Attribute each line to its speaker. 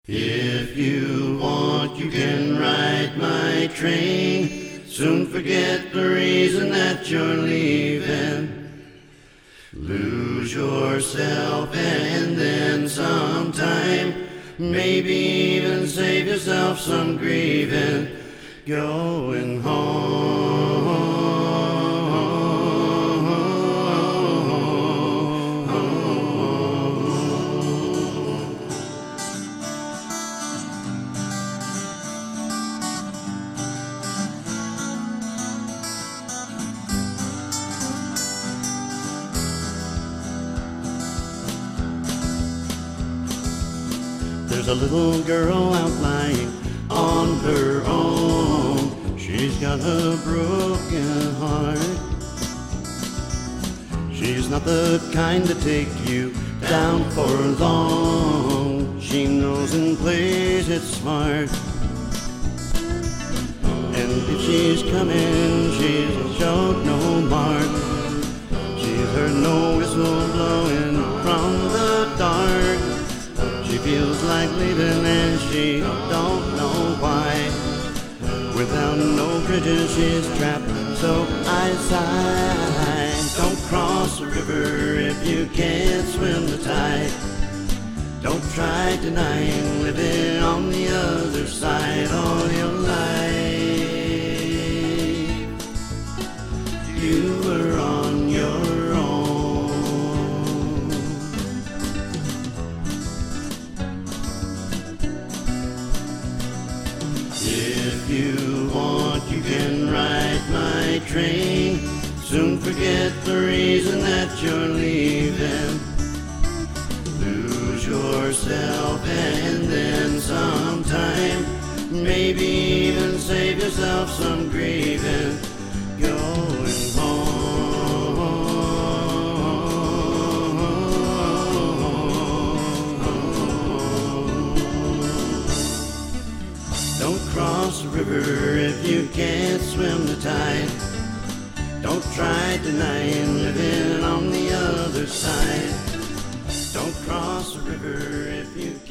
Speaker 1: If you want, you can ride my train. Soon forget the reason that you're leaving. Lose yourself and then sometime, maybe even save yourself some grieving. Going home. There's a little girl out lying on her own. She's got a broken heart. She's not the kind to take you down for long. She knows and plays it smart. And if she's coming, she'll show no mark. She's heard no whistle blowing from the dark. She feels like leaving and she don't know why. Without no bridges she's trapped, so I sigh. Don't cross the river if you can't swim the tide. Don't try denying living on the other side all your life. You were on your own. If you want, you can ride my train. Soon forget the reason that you're leaving. Lose yourself and then sometime, maybe even save yourself some grieving. Going home. Don't cross the river if you can't swim the tide. Don't try denying living on the other side. Don't cross the river if you can't.